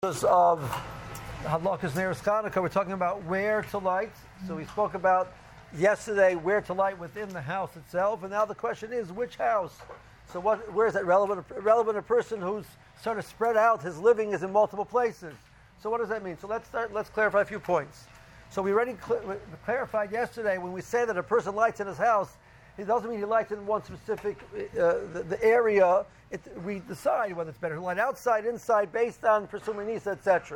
Of Hadlakas Neros Chanukah, we're talking about where to light. So we spoke about yesterday where to light within the house itself, and now the question is which house. So where is that relevant? Relevant a person who's sort of spread out, his living is in multiple places. So what does that mean? So let's clarify a few points. So we already clarified yesterday when we say that a person lights in his house, it doesn't mean he lights in one specific the area. We decide whether it's better to light outside, inside, based on presuming needs, etc.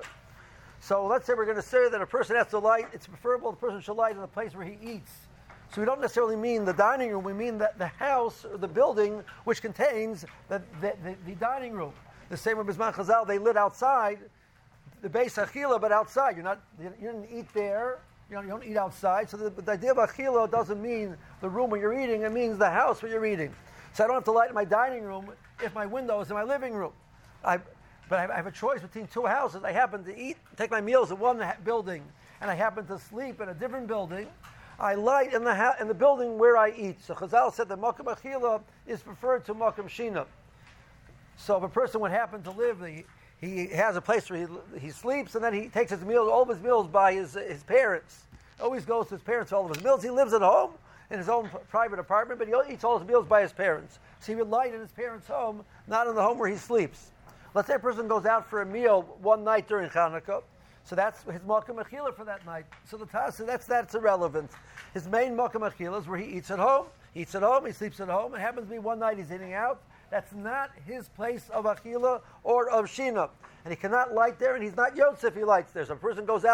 So let's say we're going to say that a person has to light. It's preferable the person should light in the place where he eats. So we don't necessarily mean the dining room. We mean that the house or the building which contains the dining room. The same with Bisman Chazal, they lit outside the Beis Achila, but outside. You didn't eat there. You don't eat outside. So the idea of Achila doesn't mean the room where you're eating. It means the house where you're eating. So I don't have to light in my dining room if my window is in my living room. But I have a choice between two houses. I happen to take my meals in one building, and I happen to sleep in a different building. I light in the building where I eat. So Chazal said that Makam Achila is preferred to Makam Shina. So if a person would happen to live, he has a place where he sleeps, and then he takes all of his meals by his parents. Always goes to his parents for all of his meals. He lives at home in his own private apartment, but he eats all his meals by his parents. So he would light in his parents' home, not in the home where he sleeps. Let's say a person goes out for a meal one night during Chanukah, so that's his Makam Achila for that night. So the Tasa, that's irrelevant. His main Makam Achila is where he eats at home. He eats at home, he sleeps at home. It happens to be one night he's eating out. That's not his place of Achila or of Shina. And he cannot light there, and he's not Yotze if he lights there. So a person goes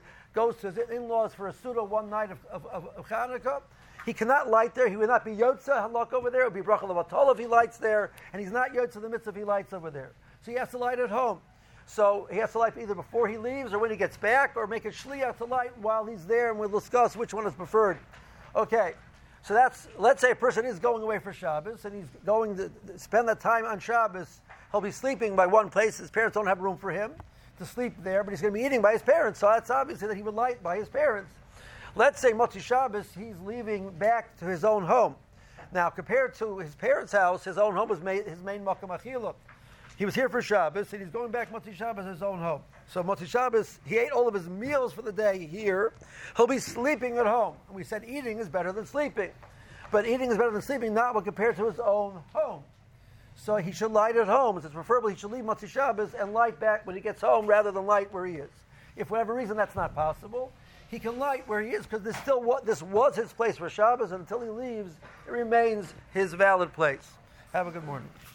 to his in-laws for a Suda one night of Chanukah. He cannot light there. He would not be Yotze Halak over there. It would be Bracha Levatol if he lights there. And he's not Yotze the mitzvah if he lights over there. So he has to light at home. So he has to light either before he leaves or when he gets back, or make a shliach to light while he's there, and we'll discuss which one is preferred. Okay. So let's say a person is going away for Shabbos, and he's going to spend that time on Shabbos. He'll be sleeping by one place. His parents don't have room for him to sleep there, but he's going to be eating by his parents. So that's obviously that he would light by his parents. Let's say Motzi Shabbos, he's leaving back to his own home. Now, compared to his parents' house, his own home was his main Makam Achila. He was here for Shabbos, and he's going back Motzi Shabbos his own home. So Motzi Shabbos, he ate all of his meals for the day here. He'll be sleeping at home. And we said eating is better than sleeping. But eating is better than sleeping, not when compared to his own home. So he should light at home. It's preferably he should leave Motzi Shabbos and light back when he gets home rather than light where he is. If for whatever reason that's not possible, he can light where he is, because this was his place for Shabbos, and until he leaves, it remains his valid place. Have a good morning.